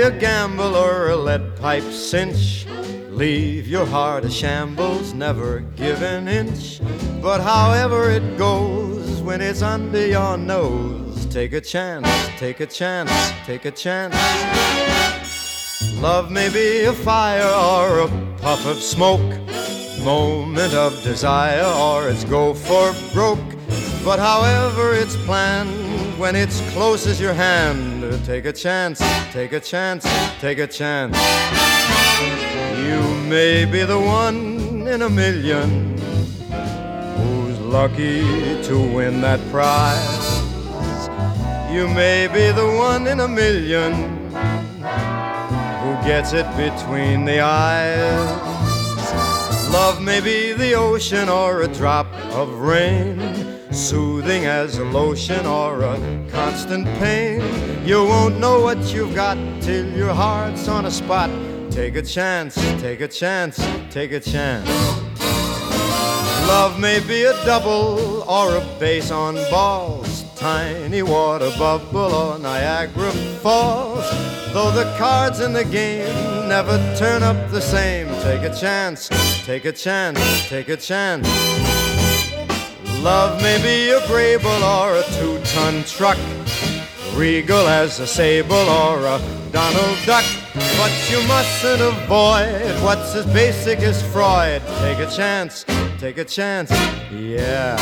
a gamble or a lead pipe cinch. Leave your heart a shambles, never give an inch. But however it goes, when it's under your nose, take a chance, take a chance, take a chance. Love may be a fire or a puff of smoke, moment of desire or it's go for broke. But however it's planned, when it's close as your hand, take a chance, take a chance, take a chance. You may be the one in a million who's lucky to win that prize. You may be the one in a million who gets it between the eyes. Love may be the ocean or a drop of rain, soothing as a lotion or a constant pain. You won't know what you've got till your heart's on a spot. Take a chance, take a chance, take a chance. Love may be a double or a base on balls, tiny water bubble or Niagara Falls. Though the cards in the game never turn up the same, take a chance, take a chance, take a chance. Love may be a Grable or a 2-ton truck, regal as a sable or a Donald Duck. But you mustn't avoid what's as basic as Freud. Take a chance, take a chance, yeah.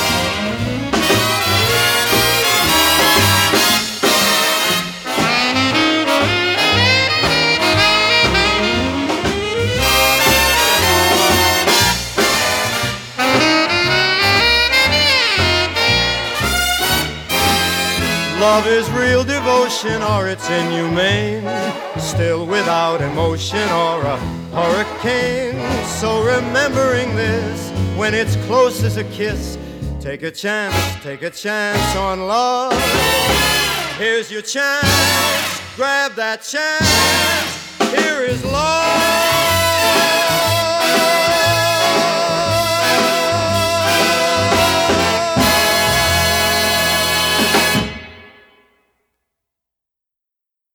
Love is real devotion or it's inhumane, still without emotion or a hurricane. So remembering this, when it's close as a kiss, take a chance on love. Here's your chance, grab that chance, here is love.